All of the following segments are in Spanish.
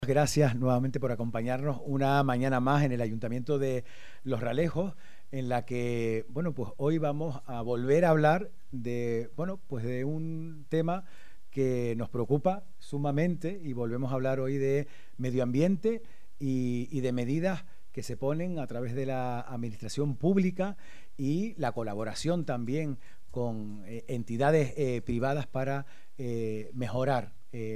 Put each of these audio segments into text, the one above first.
Gracias nuevamente por acompañarnos una mañana más en el Ayuntamiento de Los Realejos, en la que, bueno, pues hoy vamos a volver a hablar de, bueno, pues de un tema que nos preocupa sumamente y volvemos a hablar hoy de medio ambiente y de medidas que se ponen a través de la administración pública y la colaboración también con entidades privadas para mejorar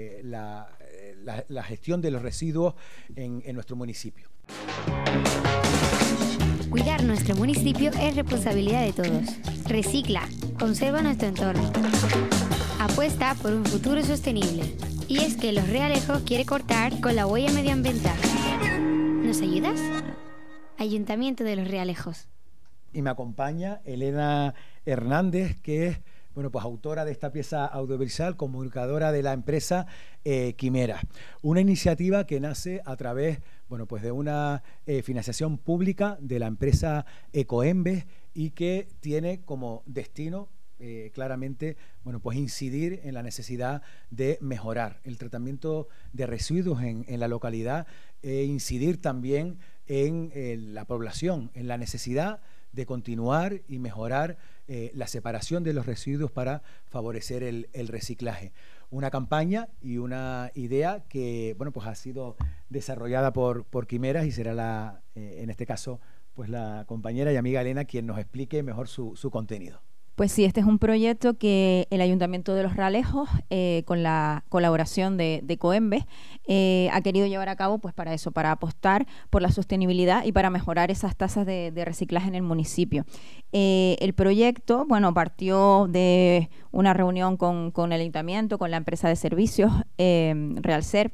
la gestión de los residuos en nuestro municipio. Cuidar nuestro municipio es responsabilidad de todos. Recicla, conserva nuestro entorno. Apuesta por un futuro sostenible. Y es que Los Realejos quiere cortar con la huella medioambiental. ¿Nos ayudas? Ayuntamiento de Los Realejos. Y me acompaña Elena Hernández, que es, bueno, pues autora de esta pieza audiovisual, comunicadora de la empresa Quimera. Una iniciativa que nace a través, bueno, pues de una financiación pública de la empresa Ecoembes y que tiene como destino claramente, bueno, pues incidir en la necesidad de mejorar el tratamiento de residuos en la localidad e incidir también en la población, en la necesidad de continuar y mejorar la separación de los residuos para favorecer el reciclaje. Una campaña y una idea que, bueno, pues ha sido desarrollada por Quimeras y será en este caso, pues la compañera y amiga Elena quien nos explique mejor su contenido. Pues sí, este es un proyecto que el Ayuntamiento de Los Realejos, con la colaboración de Ecoembes, ha querido llevar a cabo pues para eso, para apostar por la sostenibilidad y para mejorar esas tasas de reciclaje en el municipio. El proyecto, bueno, partió de una reunión con el Ayuntamiento, con la empresa de servicios Realser,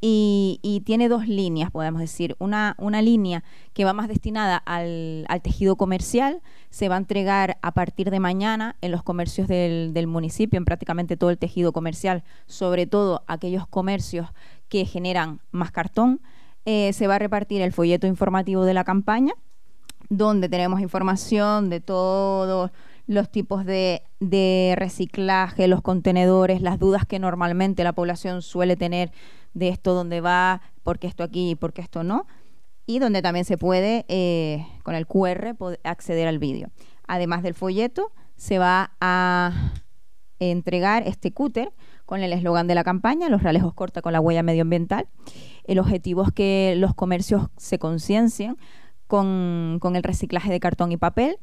y tiene dos líneas, podemos decir. Una línea que va más destinada al tejido comercial, se va a entregar a partir de mañana en los comercios del municipio, en prácticamente todo el tejido comercial, sobre todo aquellos comercios que generan más cartón. Se va a repartir el folleto informativo de la campaña, donde tenemos información de todos los tipos de reciclaje, los contenedores, las dudas que normalmente la población suele tener de esto dónde va, por qué esto aquí y por qué esto no, y donde también se puede, con el QR, acceder al vídeo. Además del folleto, se va a entregar este cúter con el eslogan de la campaña, Los Realejos corta con la huella medioambiental. El objetivo es que los comercios se conciencien con el reciclaje de cartón y papel.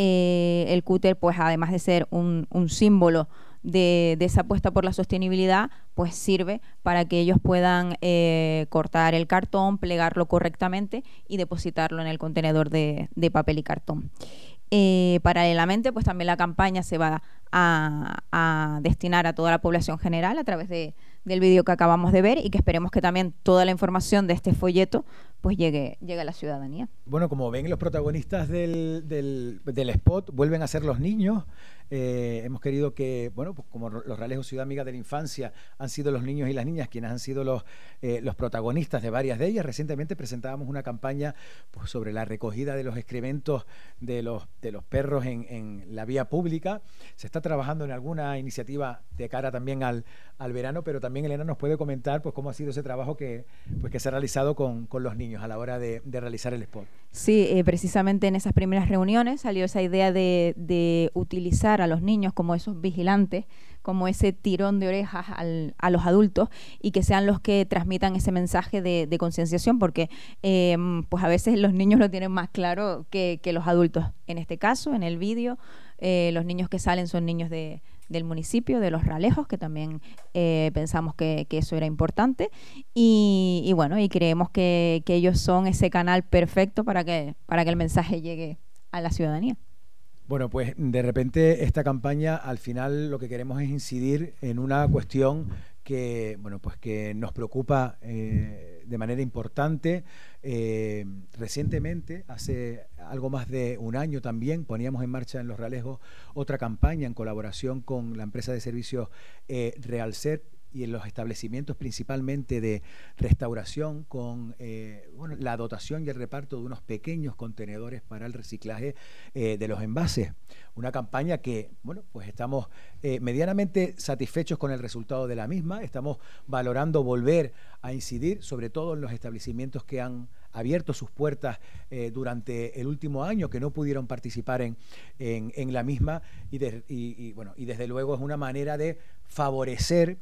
El cúter, pues además de ser un símbolo de esa apuesta por la sostenibilidad, pues sirve para que ellos puedan cortar el cartón, plegarlo correctamente y depositarlo en el contenedor de papel y cartón. Paralelamente, pues también la campaña se va a destinar a toda la población general a través del vídeo que acabamos de ver y que esperemos que también toda la información de este folleto pues llegue a la ciudadanía. Bueno, como ven, los protagonistas del spot vuelven a ser los niños. Hemos querido que, bueno, pues como Los Realejos Ciudad Amiga de la Infancia han sido los niños y las niñas quienes han sido los protagonistas de varias de ellas. Recientemente presentábamos una campaña pues, sobre la recogida de los excrementos de los perros en la vía pública. Se está trabajando en alguna iniciativa de cara también al verano, pero también Elena nos puede comentar pues cómo ha sido ese trabajo que se ha realizado con los niños a la hora de realizar el spot. Sí, precisamente en esas primeras reuniones salió esa idea de utilizar a los niños como esos vigilantes, como ese tirón de orejas a los adultos y que sean los que transmitan ese mensaje de concienciación, porque pues a veces los niños lo tienen más claro que los adultos. En este caso, en el vídeo, los niños que salen son niños del municipio, de Los Realejos, que también pensamos que eso era importante y bueno, y creemos que ellos son ese canal perfecto para que el mensaje llegue a la ciudadanía. Bueno, pues de repente esta campaña al final lo que queremos es incidir en una cuestión que, bueno, pues que nos preocupa de manera importante. Recientemente, hace algo más de un año también, poníamos en marcha en Los Realejos otra campaña en colaboración con la empresa de servicios Realser y en los establecimientos principalmente de restauración con bueno, la dotación y el reparto de unos pequeños contenedores para el reciclaje de los envases. Una campaña que, bueno, pues estamos medianamente satisfechos con el resultado de la misma. Estamos valorando volver a incidir, sobre todo en los establecimientos que han abierto sus puertas durante el último año, que no pudieron participar en la misma, y bueno, y desde luego es una manera de favorecer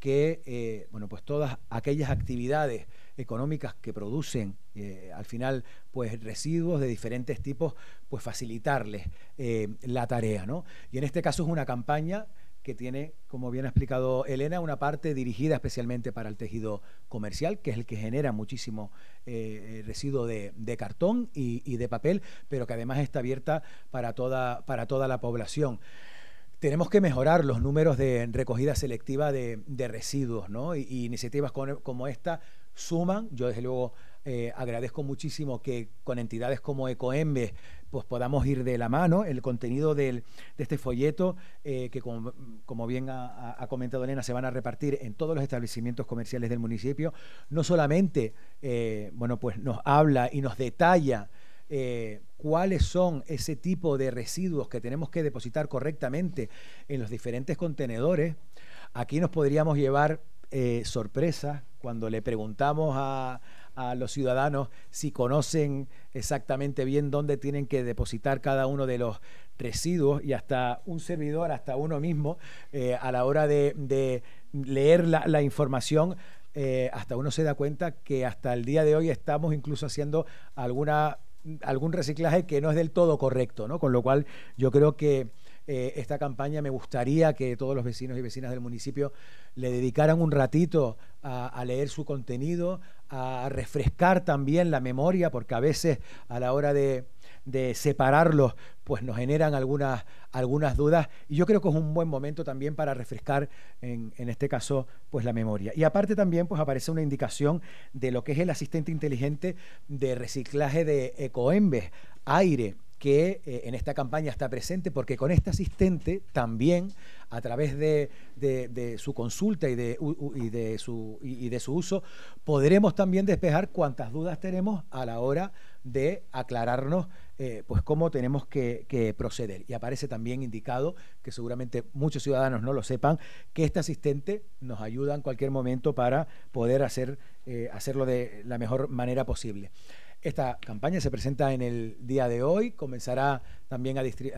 que bueno, pues todas aquellas actividades económicas que producen al final pues residuos de diferentes tipos, pues facilitarles la tarea, ¿no? Y en este caso es una campaña que tiene, como bien ha explicado Elena, una parte dirigida especialmente para el tejido comercial, que es el que genera muchísimo residuo de cartón y de papel, pero que además está abierta para toda la población. Tenemos que mejorar los números de recogida selectiva de residuos, ¿no? Y iniciativas como esta suman. Yo desde luego agradezco muchísimo que con entidades como Ecoembes pues podamos ir de la mano. El contenido de este folleto, que como bien ha comentado Elena, se van a repartir en todos los establecimientos comerciales del municipio. No solamente bueno, pues nos habla y nos detalla cuáles son ese tipo de residuos que tenemos que depositar correctamente en los diferentes contenedores. Aquí nos podríamos llevar sorpresas cuando le preguntamos a los ciudadanos si conocen exactamente bien dónde tienen que depositar cada uno de los residuos, y hasta un servidor, hasta uno mismo, a la hora de leer la información, hasta uno se da cuenta que hasta el día de hoy estamos incluso haciendo algún reciclaje que no es del todo correcto, ¿no? Con lo cual yo creo que esta campaña, me gustaría que todos los vecinos y vecinas del municipio le dedicaran un ratito a leer su contenido, a refrescar también la memoria, porque a veces a la hora de separarlos pues nos generan algunas dudas, y yo creo que es un buen momento también para refrescar en este caso pues la memoria. Y aparte también pues aparece una indicación de lo que es el asistente inteligente de reciclaje de Ecoembes, Aire, que en esta campaña está presente, porque con este asistente también, a través de su consulta y de su uso, podremos también despejar cuantas dudas tenemos a la hora de aclararnos pues cómo tenemos que proceder. Y aparece también indicado, que seguramente muchos ciudadanos no lo sepan, que este asistente nos ayuda en cualquier momento para poder hacerlo de la mejor manera posible. Esta campaña se presenta en el día de hoy, comenzará también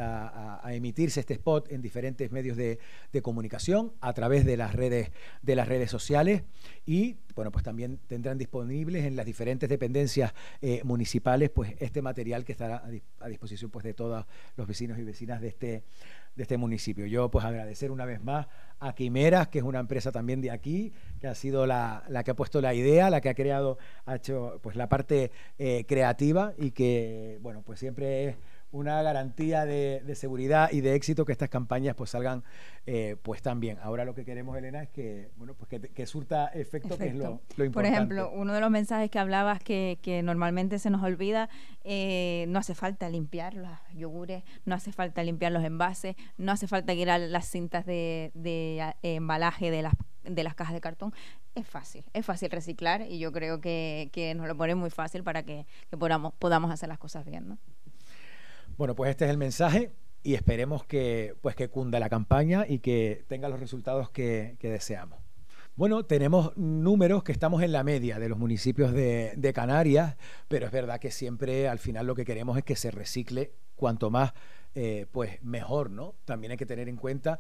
a emitirse este spot en diferentes medios de comunicación a través de las redes sociales, y bueno, pues también tendrán disponibles en las diferentes dependencias municipales pues este material que estará a disposición pues de todos los vecinos y vecinas de este municipio. Yo pues agradecer una vez más a Quimeras, que es una empresa también de aquí, que ha sido la que ha puesto la idea, la que ha hecho pues la parte creativa, y que bueno, pues siempre es una garantía de seguridad y de éxito que estas campañas pues salgan pues tan bien. Ahora lo que queremos, Elena, es que bueno, pues que surta efecto, que es lo importante. Por ejemplo, uno de los mensajes que hablabas que normalmente se nos olvida, no hace falta limpiar los yogures, no hace falta limpiar los envases, no hace falta quitar las cintas de embalaje de las cajas de cartón. Es fácil reciclar, y yo creo que nos lo pone muy fácil para que podamos hacer las cosas bien, ¿no? Bueno, pues este es el mensaje, y esperemos que cunda la campaña y que tenga los resultados que deseamos. Bueno, tenemos números que estamos en la media de los municipios de Canarias, pero es verdad que siempre al final lo que queremos es que se recicle cuanto más pues mejor, ¿no? También hay que tener en cuenta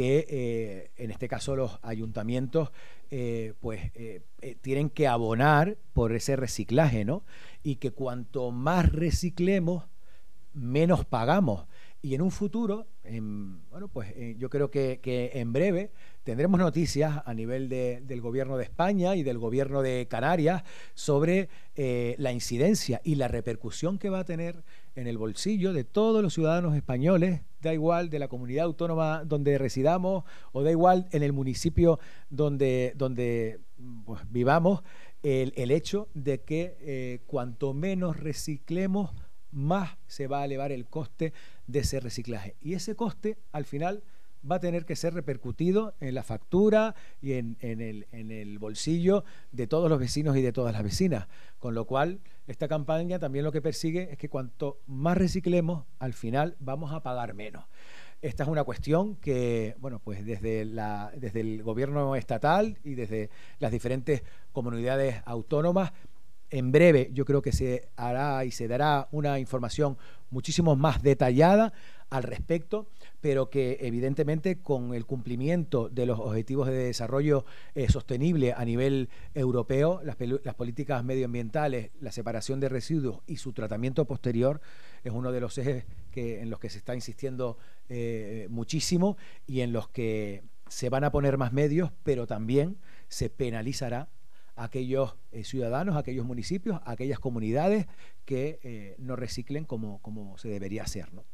que en este caso los ayuntamientos tienen que abonar por ese reciclaje, ¿no? Y que cuanto más reciclemos, menos pagamos. Y en un futuro, bueno, pues yo creo que en breve tendremos noticias a nivel del Gobierno de España y del Gobierno de Canarias sobre la incidencia y la repercusión que va a tener en el bolsillo de todos los ciudadanos españoles, da igual de la comunidad autónoma donde residamos, o da igual en el municipio donde pues, vivamos, el hecho de que cuanto menos reciclemos, más se va a elevar el coste de ese reciclaje. Y ese coste, al final, va a tener que ser repercutido en la factura y en el bolsillo de todos los vecinos y de todas las vecinas. Con lo cual, esta campaña también lo que persigue es que cuanto más reciclemos, al final vamos a pagar menos. Esta es una cuestión que, bueno, pues desde el gobierno estatal y desde las diferentes comunidades autónomas, en breve yo creo que se hará y se dará una información muchísimo más detallada al respecto, pero que evidentemente con el cumplimiento de los objetivos de desarrollo sostenible a nivel europeo, las políticas medioambientales, la separación de residuos y su tratamiento posterior es uno de los ejes en los que se está insistiendo muchísimo y en los que se van a poner más medios, pero también se penalizará a aquellos ciudadanos, a aquellos municipios, a aquellas comunidades que no reciclen como se debería hacer, ¿no?